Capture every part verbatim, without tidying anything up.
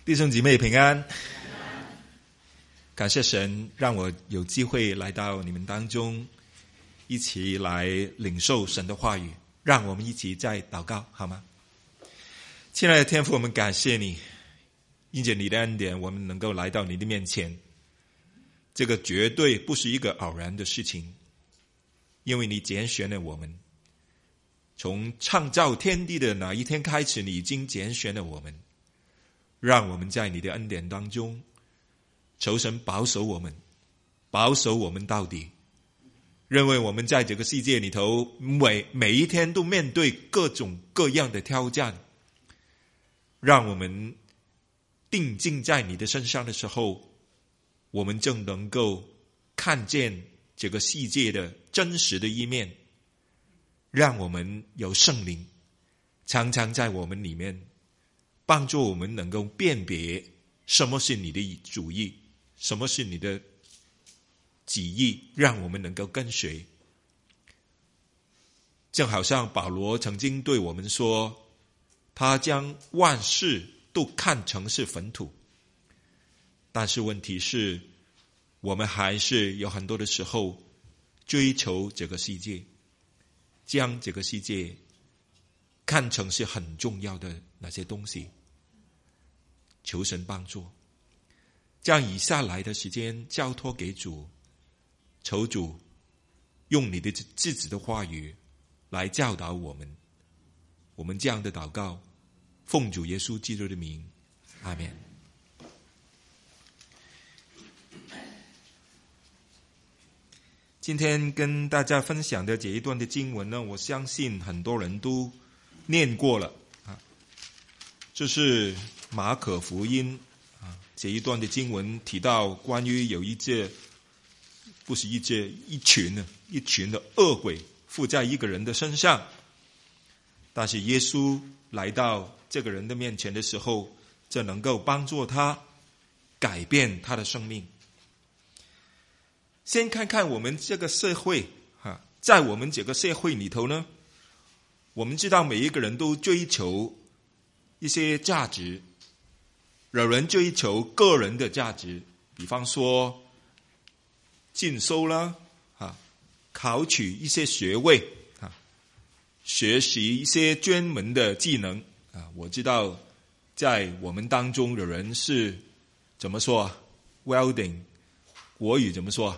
弟兄姐妹平安，感谢神让我有机会来到你们当中，一起来领受神的话语。让我们一起再祷告好吗？亲爱的天父，我们感谢你，因着你的恩典，我们能够来到你的面前。这个绝对不是一个偶然的事情，因为你拣选了我们。从创造天地的那一天开始，你已经拣选了我们，让我们在你的恩典当中，求神保守我们，保守我们到底。认为我们在这个世界里头，每每一天都面对各种各样的挑战，让我们定睛在你的身上的时候，我们就能够看见这个世界的真实的一面，让我们有圣灵常常在我们里面，帮助我们能够辨别什么是你的主意，什么是你的旨意，让我们能够跟随。正好像保罗曾经对我们说，他将万事都看成是粪土。但是问题是，我们还是有很多的时候追求这个世界，将这个世界看成是很重要的那些东西。求神帮助，将以下来的时间交托给主，求主用你的自己的话语来教导我们。我们这样的祷告，奉主耶稣基督的名，阿们。今天跟大家分享的这一段的经文呢，我相信很多人都念过了啊，这是马可福音啊这一段的经文提到关于有一只，不是一只，一群呢，一群的恶鬼附在一个人的身上，但是耶稣来到这个人的面前的时候，这能够帮助他改变他的生命。先看看我们这个社会哈，在我们这个社会里头呢，我们知道每一个人都追求一些价值，有人追求个人的价值，比方说进修啦，啊，考取一些学位啊，学习一些专门的技能啊。我知道在我们当中有人是怎么说啊 ？welding， 国语怎么说？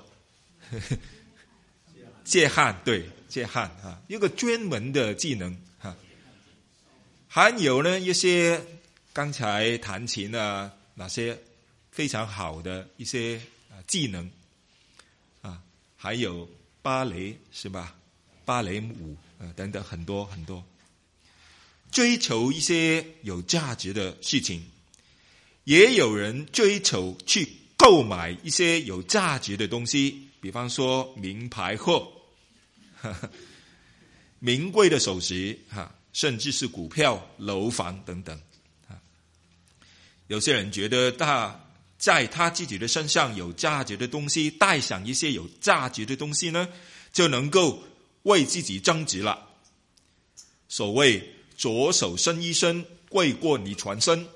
借焊，对，借焊啊，一个专门的技能啊。还有呢，一些刚才弹琴啊，那些非常好的一些技能啊，还有芭蕾是吧？芭蕾舞啊等等，很多很多，追求一些有价值的事情，也有人追求去购买一些有价值的东西。比方说名牌货，呵呵名贵的首饰，甚至是股票、楼房等等。有些人觉得他在他自己的身上有价值的东西，带上一些有价值的东西呢，就能够为自己增值了。所谓左手伸一伸，贵过你全身。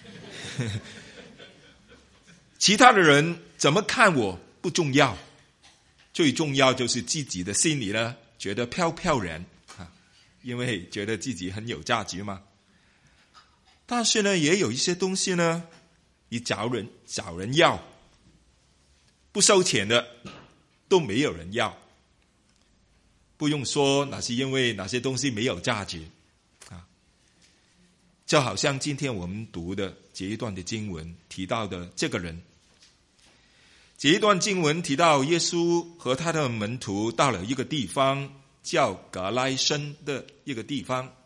其他的人怎么看我不重要，最重要就是自己的心里呢，觉得飘飘然啊，因为觉得自己很有价值嘛。但是呢，也有一些东西呢，你找人找人要，不收钱的都没有人要。不用说，那是因为哪些东西没有价值啊。就好像今天我们读的这一段的经文提到的这个人。这一段经文提到耶稣和他的门徒到了一个地方，叫革拉申的一个地方。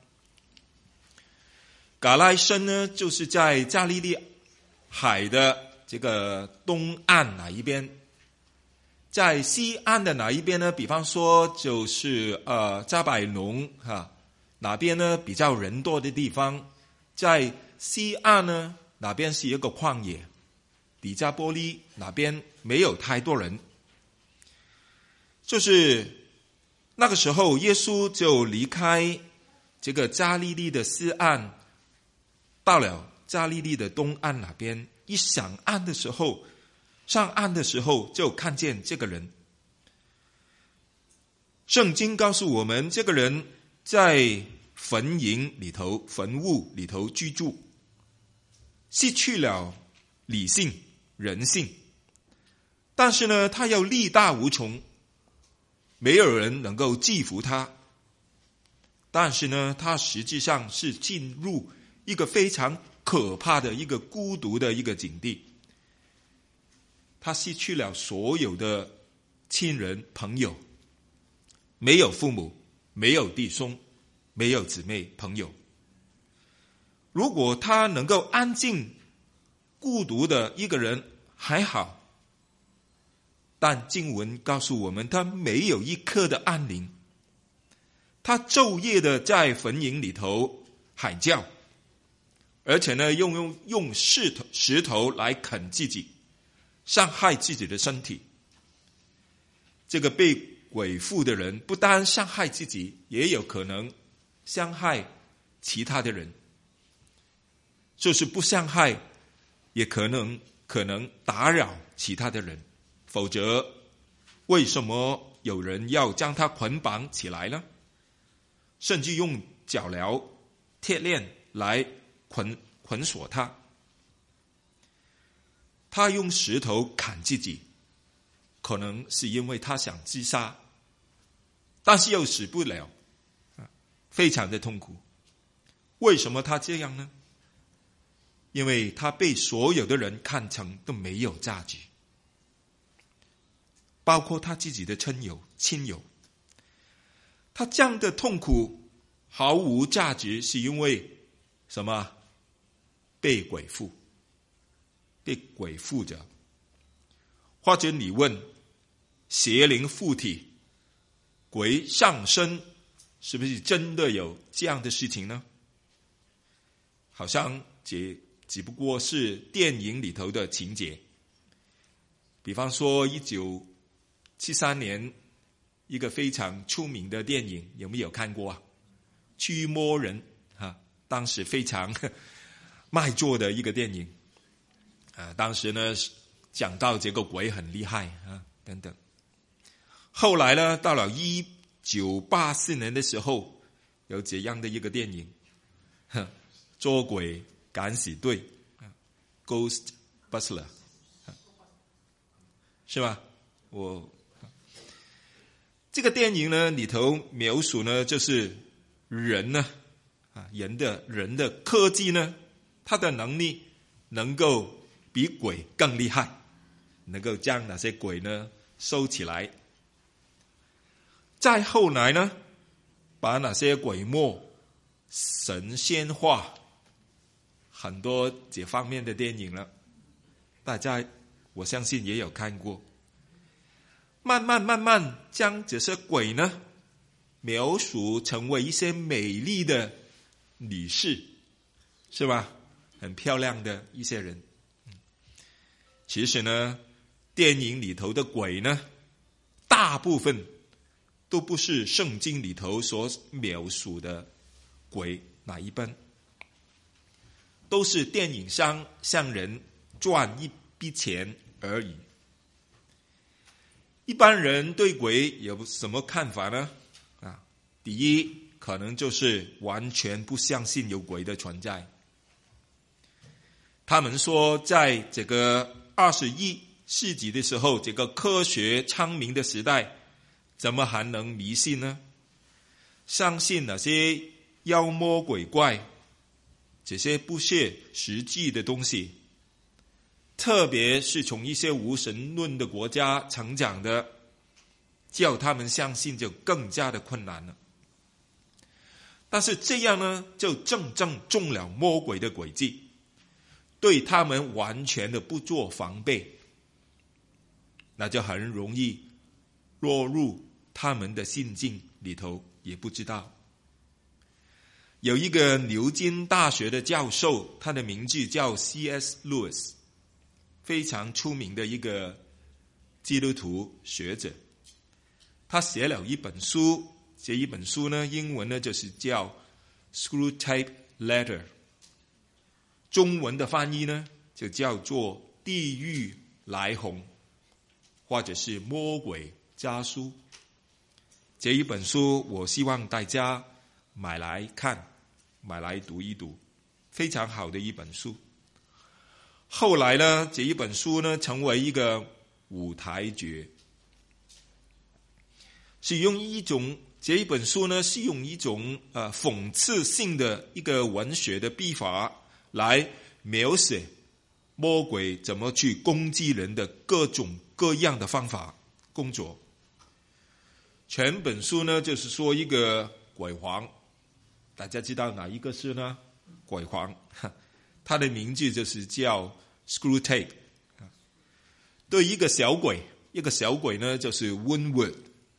革拉申呢，就是在加利利海的这个东岸哪一边。在西岸的哪一边呢？比方说就是呃加百农哈，哪边呢比较人多的地方。在西岸呢，哪边是一个旷野。底加波利哪边没有太多人，就是那个时候耶稣就离开这个加利利的西岸，到了加利利的东岸那边，一上岸的时候，上岸的时候就看见这个人。圣经告诉我们，这个人在坟茔里头、坟屋里头居住，失去了理性、人性，但是呢，他又力大无穷，没有人能够制服他。但是呢，他实际上是进入一个非常可怕的一个孤独的一个境地。他失去了所有的亲人朋友，没有父母，没有弟兄，没有姊妹朋友。如果他能够安静孤独的一个人还好，但经文告诉我们，他没有一刻的安宁，他昼夜的在坟茔里头喊叫，而且呢，用用用石头石头来啃自己，伤害自己的身体。这个被鬼附的人不单伤害自己，也有可能伤害其他的人，就是不伤害，也可能可能打扰其他的人。否则，为什么有人要将他捆绑起来呢？甚至用脚镣、铁链来捆捆锁他。他用石头砍自己，可能是因为他想自杀，但是又死不了，非常的痛苦。为什么他这样呢？因为他被所有的人看成都没有价值，包括他自己的亲友亲友。他这样的痛苦毫无价值，是因为什么？被鬼附，被鬼附着。或者你问，邪灵附体，鬼上身，是不是真的有这样的事情呢？好像只只不过是电影里头的情节。比方说一九七三年一个非常出名的电影，有没有看过啊？驱魔人啊，当时非常卖座的一个电影啊。当时呢，讲到这个鬼很厉害啊，等等。后来呢，到了一九八四年的时候，有这样的一个电影，捉鬼敢死队 ，Ghostbuster， 是吧？我这个电影呢里头描述呢，就是人呢，啊，人的人的科技呢，他的能力能够比鬼更厉害，能够将那些鬼呢收起来。再后来呢，把那些鬼魔神仙化，很多这方面的电影了，大家我相信也有看过。慢慢慢慢将这些鬼呢描述成为一些美丽的女士，是吧？很漂亮的一些人。其实呢，电影里头的鬼呢，大部分都不是圣经里头所描述的鬼哪一般，都是电影商向人赚一笔钱而已。一般人对鬼有什么看法呢？啊，第一，可能就是完全不相信有鬼的存在。他们说，在这个二十一世纪的时候，这个科学昌明的时代，怎么还能迷信呢？相信那些妖魔鬼怪，这些不切实际的东西，特别是从一些无神论的国家成长的，叫他们相信就更加的困难了。但是这样呢，就正正中了魔鬼的诡计，对他们完全的不做防备，那就很容易落入他们的陷阱里头，也不知道。有一个牛津大学的教授，他的名字叫 C S Lewis， 非常出名的一个基督徒学者。他写了一本书，这一本书呢，英文呢就是叫 Screwtape Letter， 中文的翻译呢，就叫做地狱来鸿，或者是魔鬼家书。这一本书我希望大家买来看，买来读一读，非常好的一本书。后来呢，这一本书呢成为一个舞台剧，是用一种这一本书呢是用一种呃讽刺性的一个文学的笔法来描写魔鬼怎么去攻击人的各种各样的方法工作。全本书呢就是说一个鬼王，大家知道哪一个是呢？鬼王，他的名字就是叫 Screwtape。 对一个小鬼，一个小鬼呢就是 Winwood，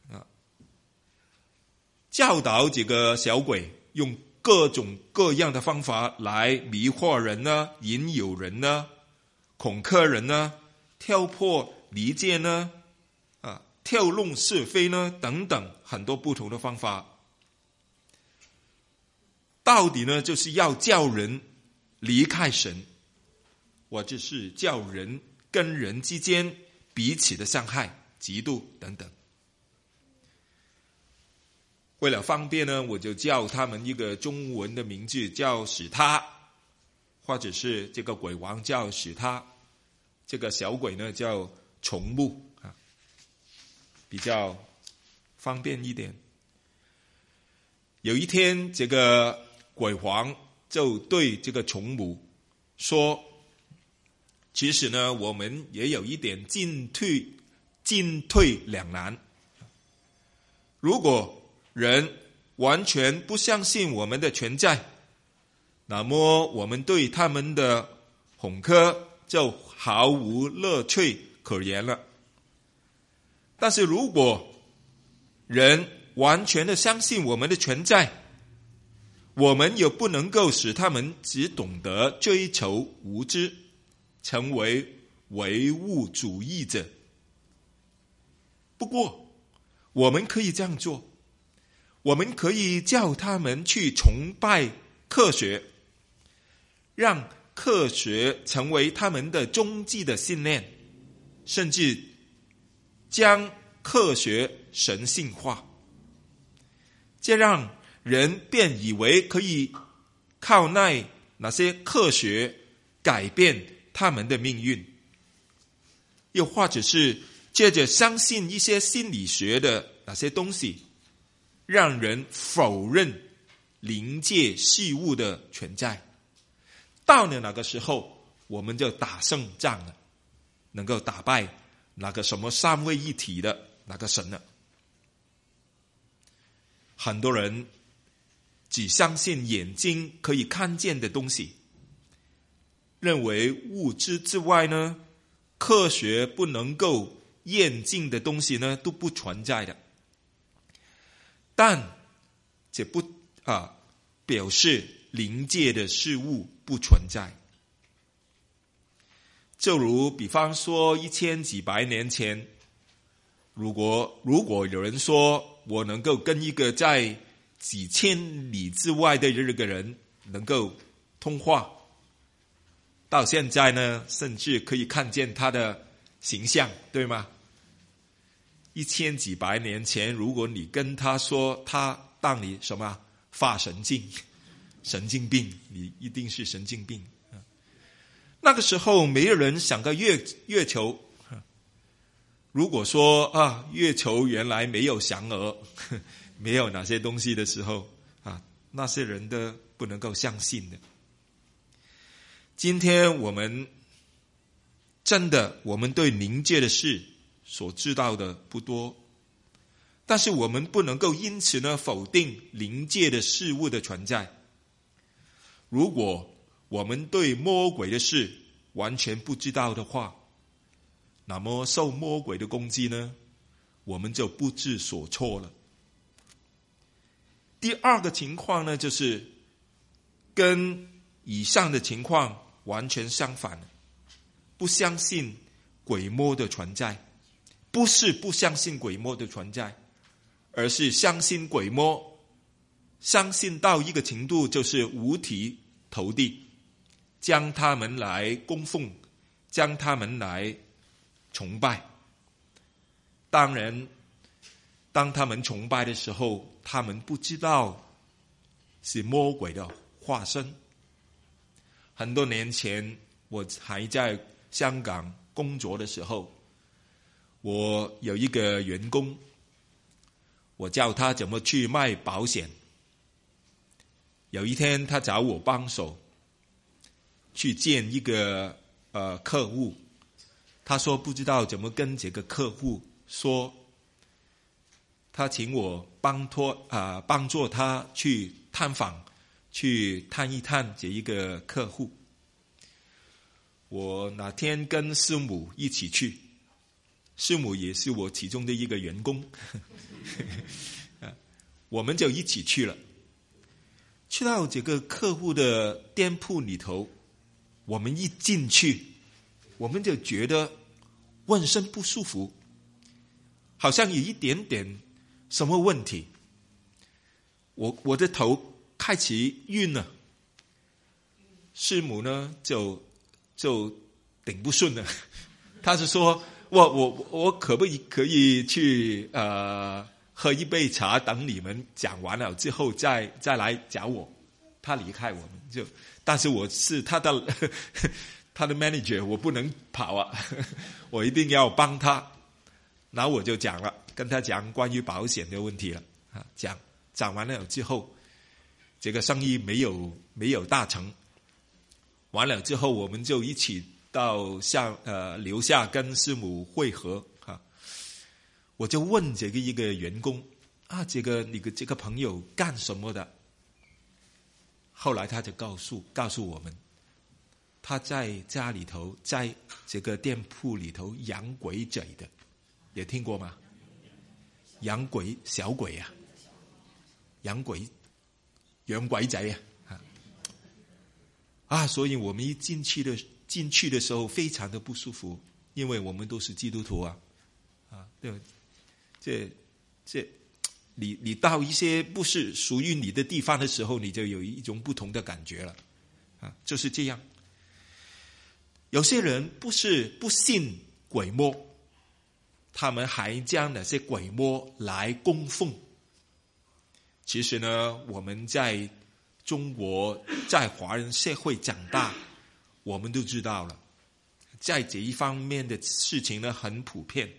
教导这个小鬼用各种各样的方法来迷惑人呢，引诱人呢，恐吓人呢，挑破离间呢，啊，挑弄是非呢，等等很多不同的方法。到底呢，就是要叫人离开神，或者是叫人跟人之间彼此的伤害、嫉妒等等。为了方便呢，我就叫他们一个中文的名字叫使他，或者是这个鬼王叫使他，这个小鬼呢叫虫木啊，比较方便一点。有一天，这个鬼王就对这个虫母说：“其实呢，我们也有一点进退进退两难。如果人完全不相信我们的存在，那么我们对他们的恐吓就毫无乐趣可言了。但是如果人完全的相信我们的存在，我们又不能够使他们只懂得追求无知，成为唯物主义者。不过我们可以这样做，我们可以叫他们去崇拜科学，让科学成为他们的终极的信念，甚至将科学神性化，这让人便以为可以靠那那些科学改变他们的命运，又或者是借着相信一些心理学的那些东西，让人否认灵界事物的存在。到了那个时候，我们就打胜仗了，能够打败那个什么三位一体的那个神了。很多人只相信眼睛可以看见的东西，认为物质之外呢，科学不能够验证的东西呢都不存在的。但这不啊表示灵界的事物不存在。就如比方说一千几百年前，如果如果有人说我能够跟一个在几千里之外的这个人能够通话，到现在呢，甚至可以看见他的形象，对吗？一千几百年前，如果你跟他说他当你什么发神经、神经病，你一定是神经病。那个时候没有人想到月月球。如果说啊，月球原来没有嫦娥，没有哪些东西的时候啊，那些人都不能够相信的。今天我们真的，我们对灵界的事所知道的不多，但是我们不能够因此呢否定灵界的事物的存在。如果我们对魔鬼的事完全不知道的话，那么受魔鬼的攻击呢，我们就不知所措了。第二个情况呢，就是跟以上的情况完全相反，不相信鬼魔的存在，不是不相信鬼魔的存在，而是相信鬼魔，相信到一个程度就是五体投地， 将他们来供奉，将他们来崇拜。当然，当他们崇拜的时候，他们不知道是魔鬼的化身。很多年前，我还在香港工作的时候，我有一个员工，我教他怎么去卖保险。有一天，他找我帮手去见一个呃客户，他说不知道怎么跟这个客户说，他请我帮托啊、呃、帮助他去探访，去探一探这一个客户。我那天跟师母一起去，师母也是我其中的一个员工，我们就一起去了。去到这个客户的店铺里头，我们一进去，我们就觉得浑身不舒服，好像有一点点什么问题。我我的头开始晕了，师母呢就就顶不顺了，他是说我我我可不可以去呃喝一杯茶，等你们讲完了之后再再来找我。他离开我们就，但是我是他的他的 manager， 我不能跑啊，我一定要帮他。然后我就讲了，跟他讲关于保险的问题了啊，讲讲完了之后，这个生意没有没有达成。完了之后，我们就一起到下呃楼下跟师母会合啊。我就问这个一个员工啊，这个你的这个朋友干什么的？后来他就告诉告诉我们，他在家里头，在这个店铺里头养鬼仔的，也听过吗？养鬼小鬼啊，养鬼养鬼仔啊，啊！所以我们一进去的进去的时候非常的不舒服，因为我们都是基督徒啊，啊，对，这这。你你到一些不是属于你的地方的时候，你就有一种不同的感觉了，啊，就是这样。有些人不是不信鬼魔，他们还将那些鬼魔来供奉。其实呢，我们在中国在华人社会长大，我们都知道了，在这一方面的事情呢很普遍。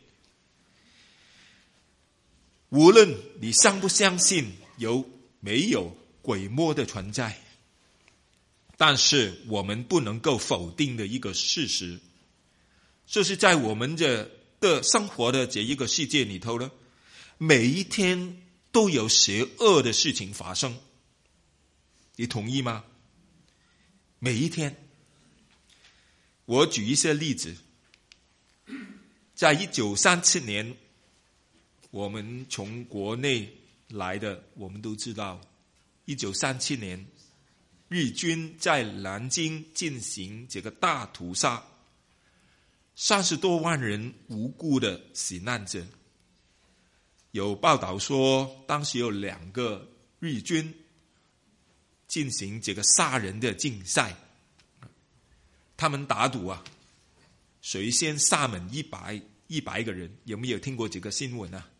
无论你相不相信有没有鬼魔的存在，但是我们不能够否定的一个事实，就是在我们的的生活的这一个世界里头呢，每一天都有邪恶的事情发生。你同意吗？每一天。我举一些例子，在一九三七年。我们从国内来的，我们都知道，一九三七年，日军在南京进行这个大屠杀，三十多万人无辜的死难者。有报道说，当时有两个日军进行这个杀人的竞赛，他们打赌啊，谁先杀满一百一百个人？有没有听过这个新闻啊？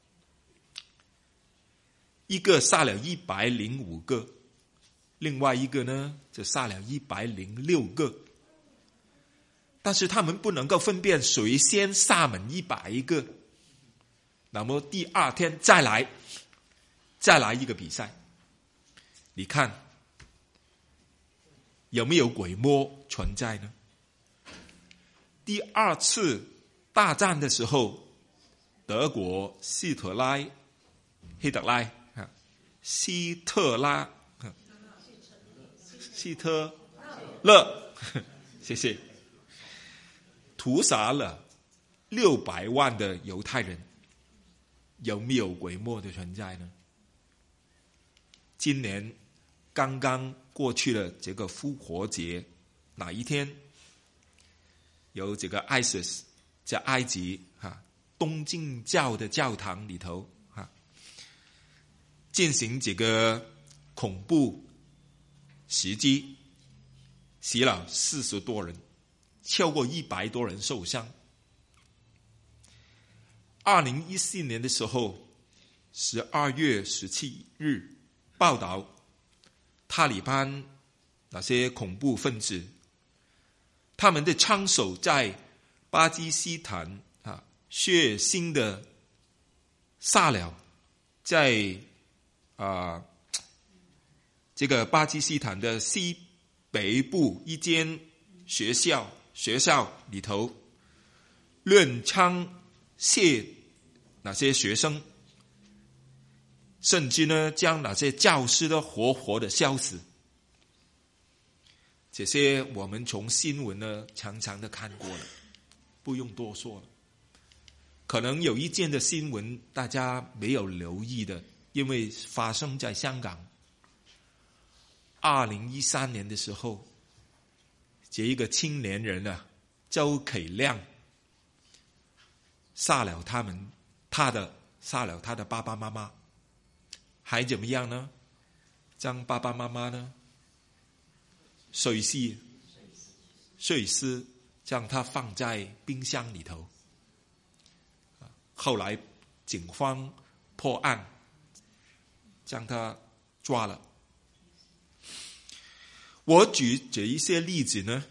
一个杀了一百零五个，另外一个呢就杀了一百零六个。但是他们不能够分辨谁先杀满一百个，那么第二天再来，再来一个比赛。你看有没有鬼魔存在呢？第二次大战的时候，德国希特拉，希特拉。希特拉，希特勒，谢谢，屠杀了六百万的犹太人，有没有鬼魔的存在呢？今年刚刚过去了这个复活节，哪一天有这个 ISIS 在埃及哈东正教的教堂里头进行这个恐怖袭击， 死了四十多人，超过一百多人受伤。二零一四年的时候，十二月十七日报道，塔利班那些恐怖分子，他们的枪手在巴基斯坦啊血腥的杀了在啊这个巴基斯坦的西北部一间学校学校里头乱枪械那些学生，甚至呢将那些教师都活活的烧死。这些我们从新闻呢常常的看过了，不用多说了。可能有一件的新闻大家没有留意的，因为发生在香港。二零一三年的时候，这一个青年人啊，周启亮杀了他们，他的杀了他的爸爸妈妈，还怎么样呢？将爸爸妈妈呢碎尸，碎尸，将他放在冰箱里头。后来警方破案，将他抓了。我举这一些例子呢，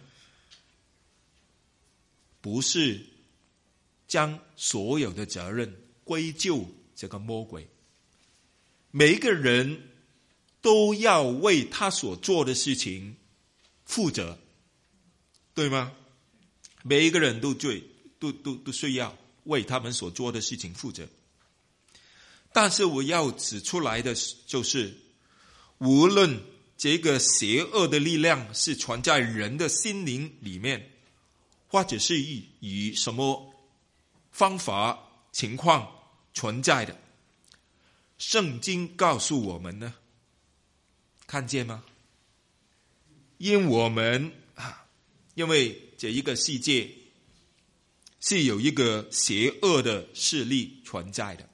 不是将所有的责任归咎这个魔鬼，每一个人都要为他所做的事情负责，对吗？每一个人都对都都都需要为他们所做的事情负责。但是我要指出来的就是，无论这个邪恶的力量是存在人的心灵里面，或者是以以什么方法情况存在的，圣经告诉我们呢，看见吗？因我们啊，因为这一个世界是有一个邪恶的势力存在的，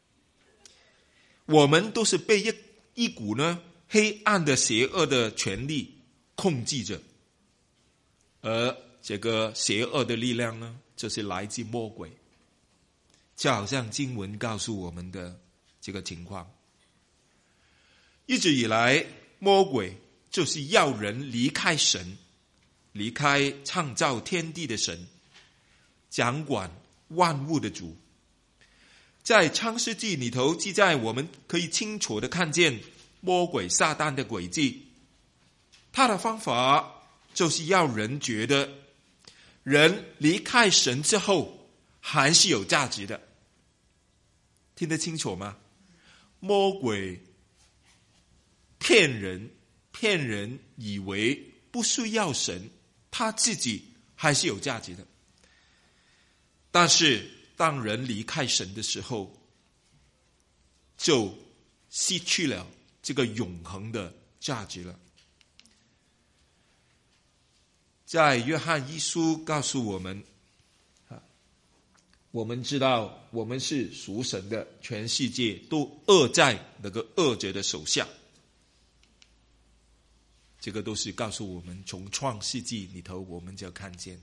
我们都是被一一股呢黑暗的邪恶的权力控制着，而这个邪恶的力量呢，就是来自魔鬼，就好像经文告诉我们的这个情况。一直以来，魔鬼就是要人离开神，离开创造天地的神，掌管万物的主。在创世纪里头记载，我们可以清楚的看见魔鬼撒旦的诡计。他的方法就是要人觉得人离开神之后还是有价值的。听得清楚吗？魔鬼骗人，骗人以为不需要神，他自己还是有价值的。但是当人离开神的时候，就失去了这个永恒的价值了。在约翰一书告诉我们，我们知道我们是属神的，全世界都恶在那个恶者的手下。这个都是告诉我们，从创世纪里头我们就看见了。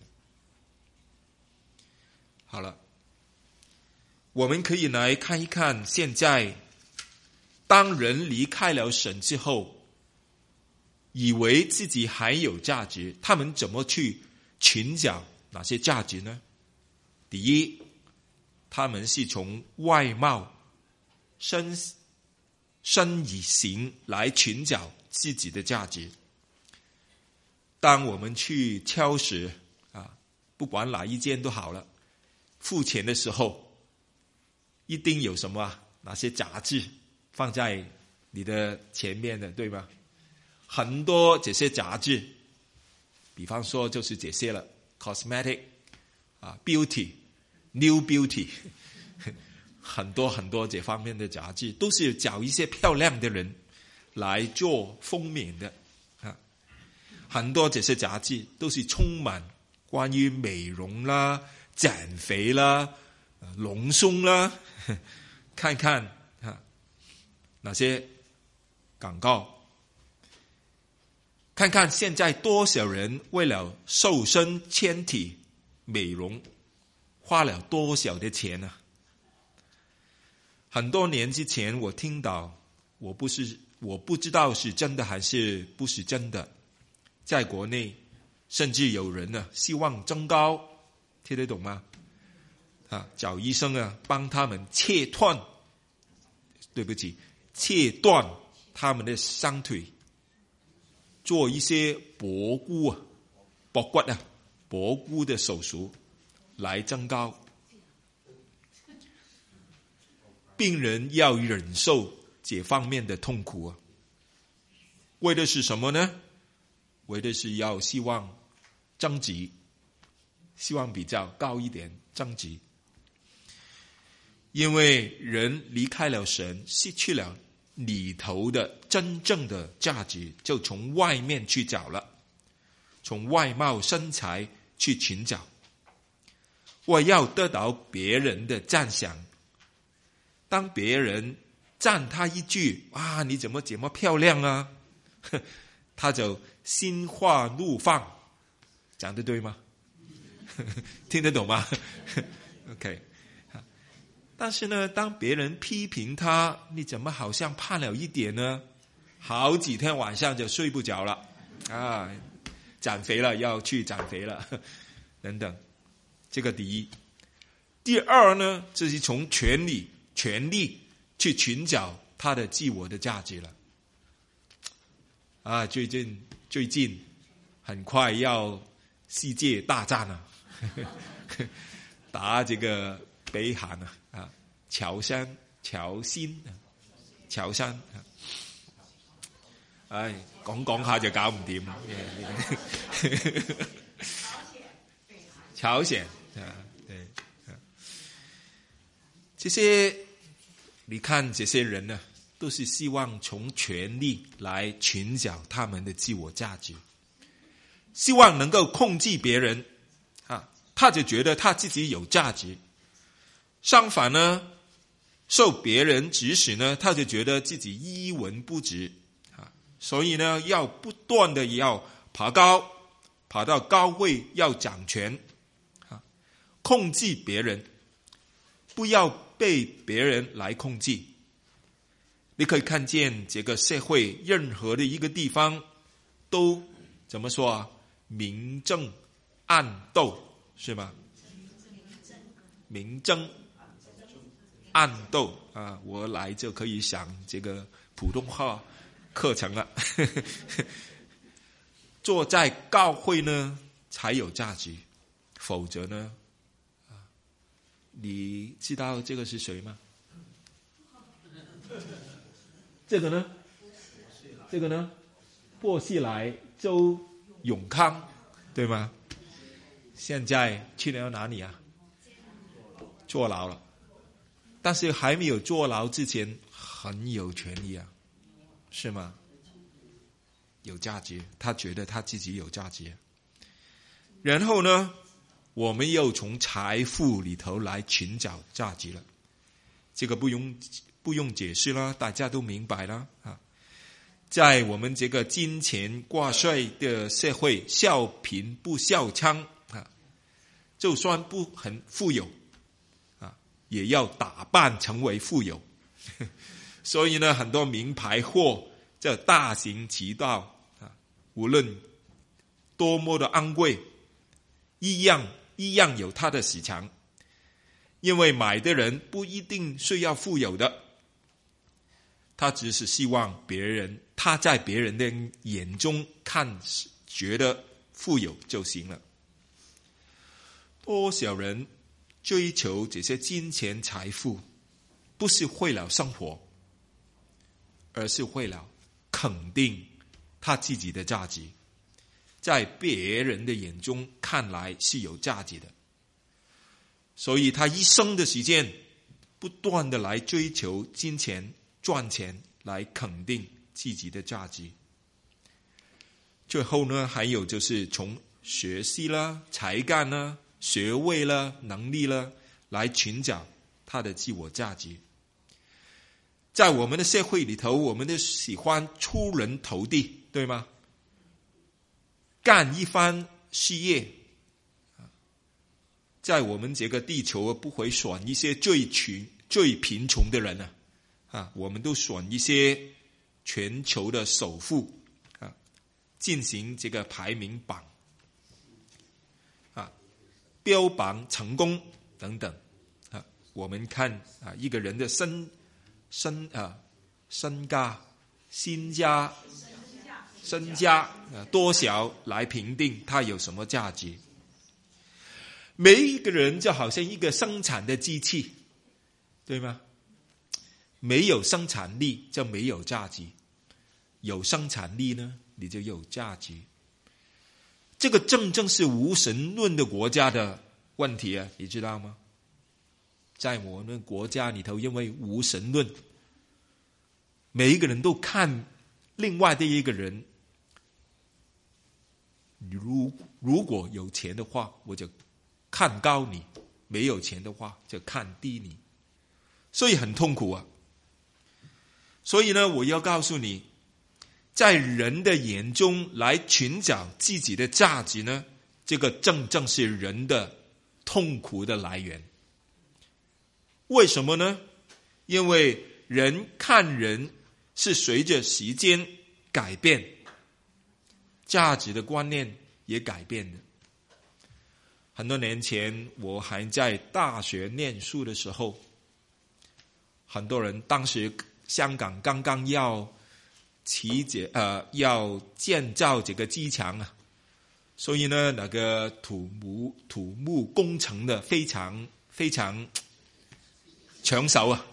好了，我们可以来看一看，现在当人离开了神之后，以为自己还有价值，他们怎么去寻找哪些价值呢？第一，他们是从外貌、身身以形来寻找自己的价值。当我们去超市啊，不管哪一间都好了，付钱的时候，一定有什么啊？哪些杂志放在你的前面的，对吗？很多这些杂志，比方说就是这些了 ，cosmetic 啊 ，beauty、new beauty， 很多很多这方面的杂志都是找一些漂亮的人来做封面的啊。很多这些杂志都是充满关于美容啦、减肥啦、隆胸啦，看看啊那些广告。 看看现在多少人为了瘦身纤体美容花了多少的钱呢？很多年之前我听到，我不是我不知道是真的还是不是真的，在国内甚至有人呢希望增高，听得懂吗？啊，找医生啊帮他们切断，对不起，切断他们的双腿，做一些脖骨啊、脖骨啊、脖骨的手术来增高。病人要忍受这方面的痛苦啊，为的是什么呢？为的是要希望增值，希望比较高一点增值。因为人离开了神，失去了里头的真正的价值，就从外面去找了，从外貌身材去寻找。我要得到别人的赞赏，当别人赞他一句，哇，你怎么这么漂亮啊，他就心花怒放，讲得对吗？听得懂吗？ OK。 但是呢，当别人批评他，你怎么好像胖了一点呢？好几天晚上就睡不着了啊，减肥了，要去减肥了等等。这个第一。第二呢，这是从权力权力去寻找他的自我的价值了啊。最近最近很快要世界大战了打这个北韩啊，啊，朝鲜、朝鮮、朝鮮，唉，講講下就搞唔掂啦。朝鮮啊，對，這些你看這些人呢，都是希望從權力來尋找他們的自我價值，希望能夠控制別人啊，他就覺得他自己有價值。相反呢，受別人指使呢，他就覺得自己一文不值啊，所以呢，要不斷的要爬高，爬到高位要掌權啊，控制別人，不要被別人來控制。你可以看見這個社會任何的一個地方都怎麼說啊？明爭暗鬥，是嗎？明爭暗鬥啊，我來就可以上這個普通話課程了。坐在教會呢才有價值，否則呢，你知道這個是誰嗎？這個呢？這個呢？薄熙來、周永康，對嗎？現在去了哪裡啊？坐牢了。但是還沒有坐牢之前很有權利啊，是嗎？有價值，他覺得他自己有價值。然後呢，我們又從財富裡頭來尋找價值了，這個不用不用解釋了，大家都明白了啊。在我們這個金錢掛帥的社會，笑貧不笑娼啊，就算不很富有也要打扮成為富有，所以呢，很多名牌貨這大行其道啊，無論多麼的昂貴，一樣一樣有它的市場，因為買的人不一定需要富有的，他只是希望別人他在別人的眼中看覺得富有就行了。多少人追求這些金錢財富，不是為了生活，而是為了肯定他自己的價值，在別人的眼中看來是有價值的，所以他一生的時間不斷的來追求金錢賺錢，來肯定自己的價值。最後呢，還有就是從學習啦、才幹啦、學位啦、能力啦，來尋找他的自我價值。在我們的社會裡頭，我們都喜歡出人頭地，對嗎？ 干一番事业，在我们这个地球不会选一些最穷最贫穷的人啊，啊，我们都选一些全球的首富啊，进行这个排名榜啊，标榜成功等等啊。我们看啊，一个人的身身啊身家、身家、身家啊多少来评定他有什么价值。每一个人就好像一个生产的机器，对吗？没有生产力就没有价值，有生产力呢，你就有价值。这个正正是无神论的国家的问题啊，你知道吗？在我们国家里头，因为无神论，每一个人都看另外的一个人，如如果有钱的话，我就看高你；没有钱的话，就看低你。所以很痛苦啊。所以呢，我要告诉你，在人的眼中来寻找自己的价值呢，这个正正是人的痛苦的来源。为什么呢？因为人看人是随着时间改变，价值的观念也改变的。很多年前，我还在大学念书的时候，很多人当时香港刚刚要起解呃要建造这个机场啊，所以呢，那个土木土木工程的非常非常抢手啊，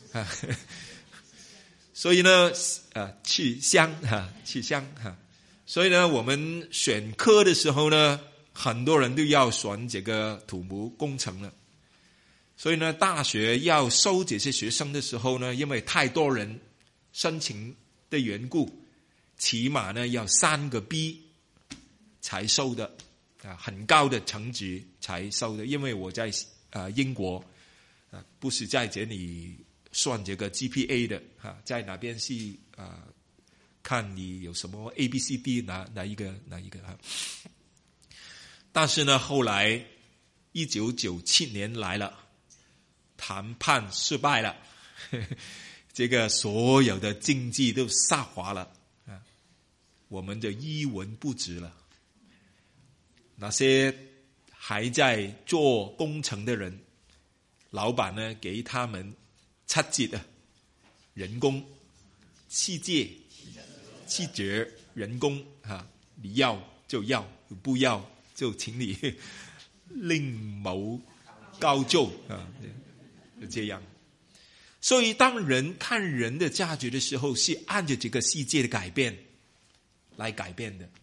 所以呢，呃，去乡哈，去乡哈，所以呢，我们选科的时候呢，很多人都要选这个土木工程了。所以呢，大学要收这些学生的时候呢，因为太多人申请的缘故，起码呢要三个 B 才收的啊，很高的成绩才收的。因为我在啊英国啊，不是在这里算这个 G P A 的啊，在哪边是啊，看你有什么 A B C D 哪哪一个哪一个啊。但是呢，后来一九九七年来了。谈判失败了，呵呵，这个所有的经济都下滑了啊，我们就一文不值了。那些还在做工程的人，老板呢给他们七折啊，人工七折七折人工啊，你要就要，不要就请你另谋高就啊。就这样，所以当人看人的价值的时候，是按照这个世界的改变来改变的。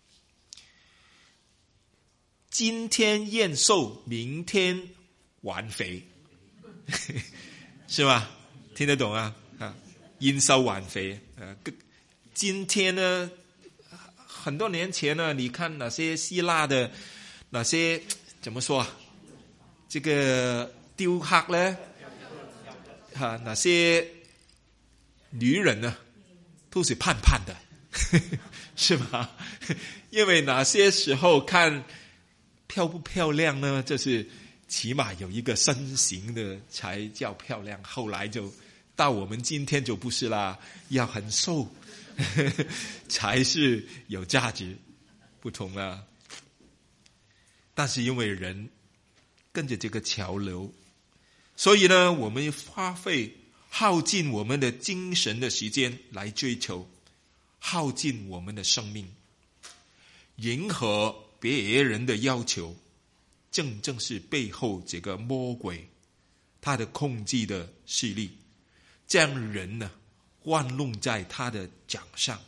今天燕瘦，明天完肥，是吧？听得懂啊？啊，燕瘦完肥啊。今天呢，很多年前呢，你看那些希腊的那些怎么说啊？这个雕刻呢，哈，那些女人呢，都是胖胖的，是吧？因为哪些时候看漂不漂亮呢？就是起码有一个身形的才叫漂亮。后来就到我们今天就不是啦，要很瘦才是有价值，不同啦。但是因为人跟着这个潮流，所以呢，我们花费耗尽我们的精神的时间来追求，耗尽我们的生命，迎合别人的要求，正正是背后这个魔鬼他的控制的势力，将人呢玩弄在他的掌上。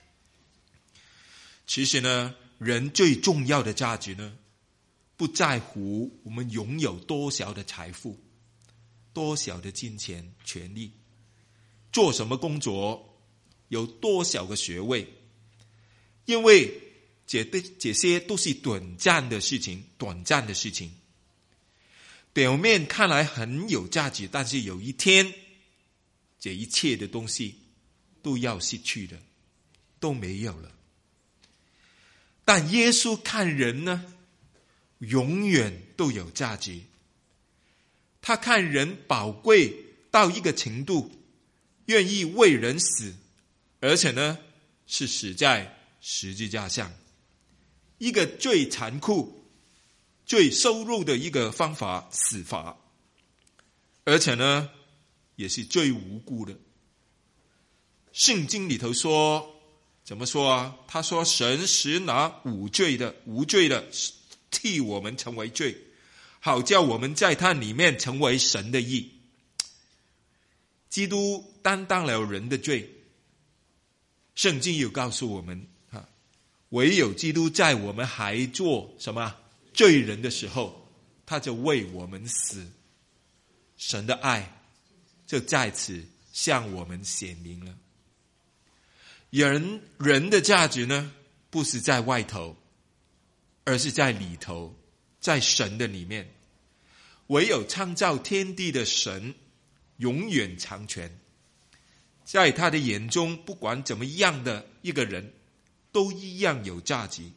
其实呢，人最重要的价值呢，不在乎我们拥有多少的财富，多少的金钱、权利，做什么工作，有多少个学位，因为这这些都是短暂的事情，短暂的事情。表面看来很有价值，但是有一天，这一切的东西都要失去的，都没有了。 但耶稣看人呢，永远都有价值。他看人宝贵到一个程度，愿意为人死，而且呢是死在十字架上，一个最残酷最羞辱的一个方法，死法，而且呢也是最无辜的。圣经里头说，怎么说啊？他说神使那无罪的无罪的替我们成为罪，好叫我们在他里面成为神的义。基督担当了人的罪，圣经有告诉我们，唯有基督在我们还做什么罪人的时候，他就为我们死，神的爱就在此向我们显明了。人人的价值呢，不是在外头，而是在里头，在神的里面。唯有创造天地的神永远长存，在他的眼中，不管怎么样的一个人都一样有价值。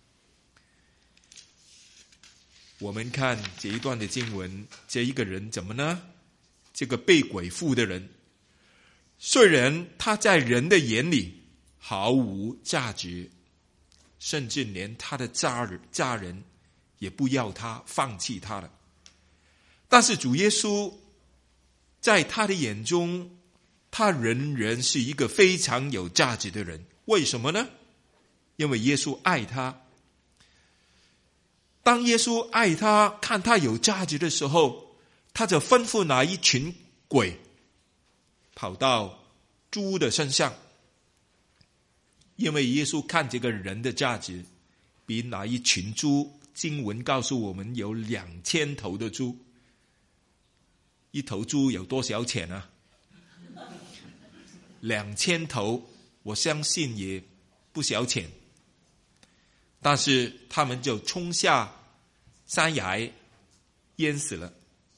我们看这一段的经文，这一个人怎么呢？这个被鬼附的人，虽然他在人的眼里毫无价值，甚至连他的家人家人也不要他，放弃他了，但是主耶稣在他的眼中，他仍然是一个非常有价值的人。为什么呢？因为耶稣爱他。当耶稣爱他，看他有价值的时候，他就吩咐那一群鬼跑到猪的身上，因为耶稣看这个人的价值比那一群猪，经文告诉我们有两千头的猪，一头猪有多少钱啊？两千头，我相信也不小钱。但是他们就冲下山崖，淹死了。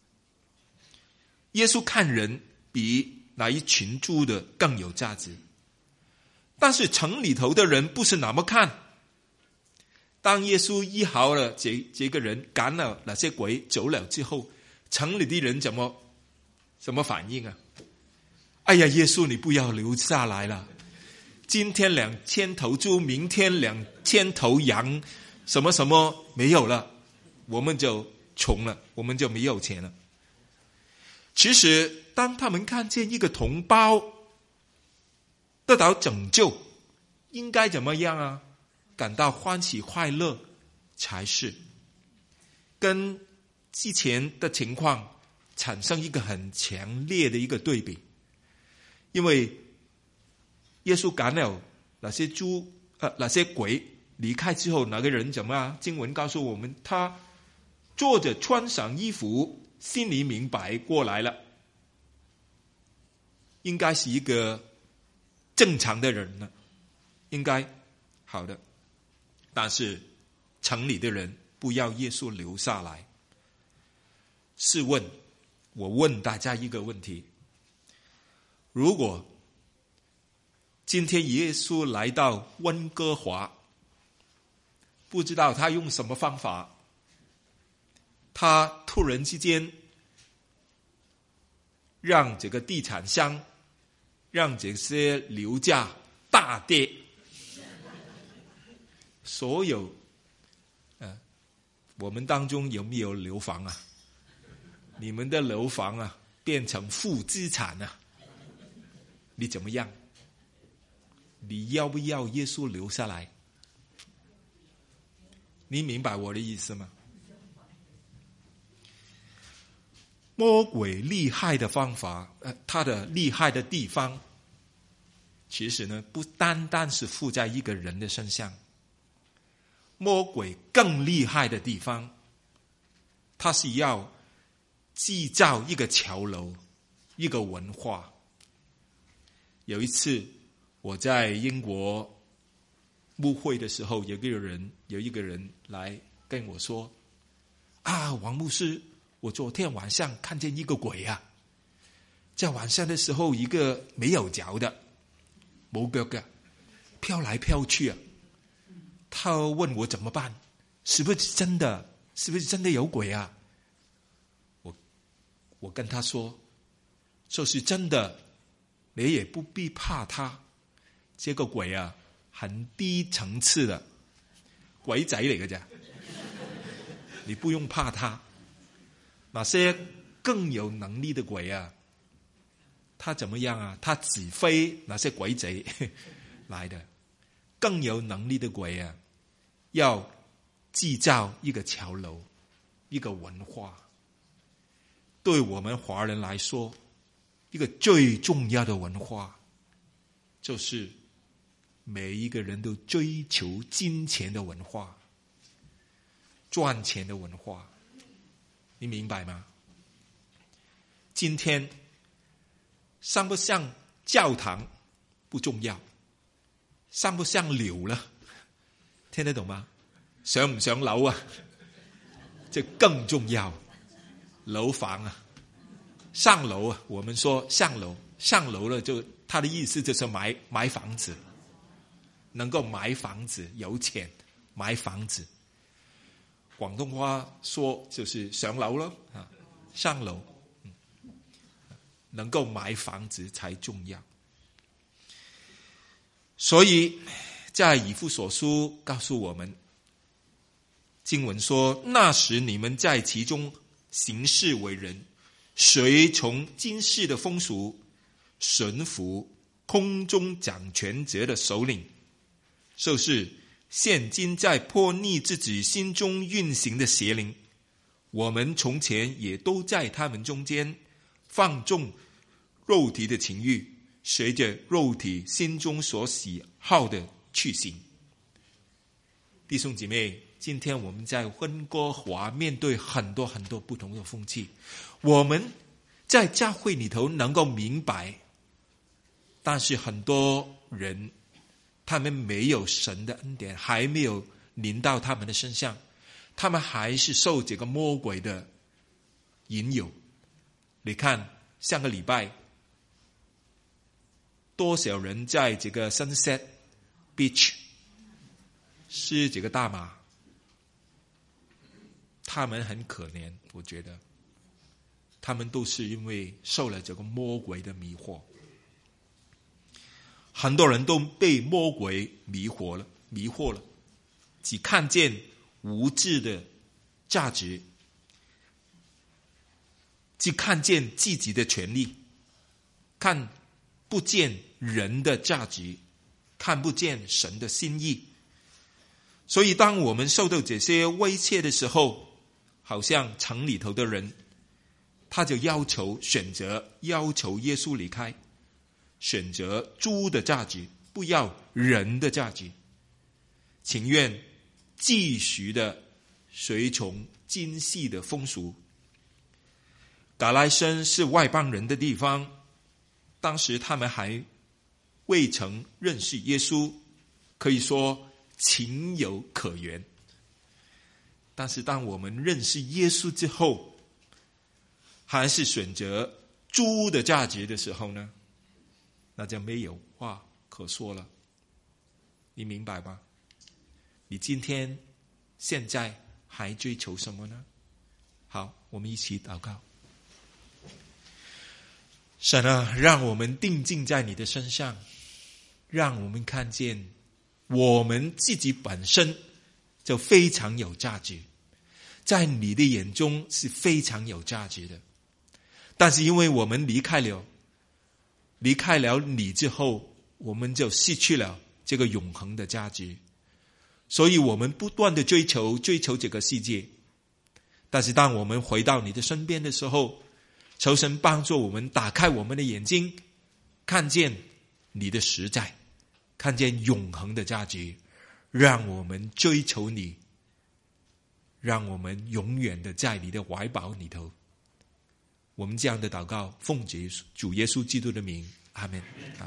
耶稣看人比那一群猪的更有价值，但是城里头的人不是那么看。当耶稣医好了这这个人，赶了那些鬼走了之后，城里的人怎么什么反应啊？哎呀，耶稣你不要留下来了，今天两千头猪，明天两千头羊，什么什么没有了，我们就穷了，我们就没有钱了。其实当他们看见一个同胞得到拯救，应该怎么样啊？感到欢喜快乐才是，跟之前的情况产生一个很强烈的一个对比。因为耶稣赶了那些猪呃那些鬼离开之后，那个人怎么样？经文告诉我们，他坐着穿上衣服，心里明白过来了，应该是一个正常的人了，应该好的。但是城里的人不要耶稣留下来。试问，我问大家一个问题，如果今天耶稣来到温哥华，不知道他用什么方法，他突然之间让这个地产商，让这些楼价大跌，所有呃，我们当中有没有楼房啊？你们的楼房啊变成负资产啊，你怎么样？你要不要耶稣留下来？你明白我的意思吗？魔鬼厉害的方法，呃，他的厉害的地方，其实呢，不单单是附在一个人的身上。魔鬼更厉害的地方，他是要制造一个桥楼，一个文化。有一次我在英国牧会的时候，有个人有一个人来跟我说，啊，王牧师，我昨天晚上看见一个鬼啊，在晚上的时候，一个没有脚的，冇腳嘅，飄來飄去啊！ 他问我怎么办？是不是真的？是不是真的有鬼啊？我我跟他说，就是真的，你也不必怕他。这个鬼啊，很低层次的鬼仔嚟嘅咋，你不用怕他。那些更有能力的鬼啊，他怎么样啊？他指挥那些鬼贼来的。更有能力的鬼啊，要制造一个桥楼，一个文化。对我们华人来说，一个最重要的文化，就是每一个人都追求金钱的文化，赚钱的文化。你明白吗？今天上不上教堂不重要，上不上樓了，聽得懂嗎？上唔上樓啊？這更重要。樓房啊，上樓啊，我們說上樓，上樓了就他的意思就是買買房子，能夠買房子，有錢買房子。廣東話說就是上樓咯，啊，上樓，嗯，能夠買房子才重要。所以在以弗所書告訴我們，經文說，那時你們在其中行事為人，隨從今世的風俗，順服空中掌權者的首領，就是現今在悖逆之子心中運行的邪靈。我們從前也都在他們中間放縱肉體的情慾，隨着肉體心中所喜好的去行。弟兄姐妹，今天我们在温哥华面对很多很多不同的风气，我们在教会里头能够明白，但是很多人他们没有神的恩典，还没有临到他们的身上，他们还是受这个魔鬼的引诱。你看上个礼拜多少人在这个 Sunset Beach 是这个大马，他们很可怜，我觉得他们都是因为受了这个魔鬼的迷惑。很多人都被魔鬼迷惑了，迷惑了，只看见物质的价值，只看见自己的权利，看不见人的价值，看不见神的心意。所以当我们受到这些威胁的时候，好像城里头的人，他就要求选择要求耶稣离开，选择猪的价值，不要人的价值，情愿继续的随从今世的风俗。格莱森是外邦人的地方，当时他们还未曾认识耶稣，可以说情有可原。但是当我们认识耶稣之后，还是选择猪的价值的时候呢，那就没有话可说了。你明白吗？你今天现在还追求什么呢？好，我们一起祷告。神啊，让我们定睛在你的身上，让我们看见我们自己本身就非常有价值，在你的眼中是非常有价值的。但是因为我们离开了离开了你之后，我们就失去了这个永恒的价值，所以我们不断的追求追求这个世界。但是当我们回到你的身边的时候，求神帮助我们打开我们的眼睛，看见你的实在，看见永恒的价值，让我们追求你，让我们永远的在你的怀抱里头。我们这样的祷告，奉主耶稣基督的名，阿们。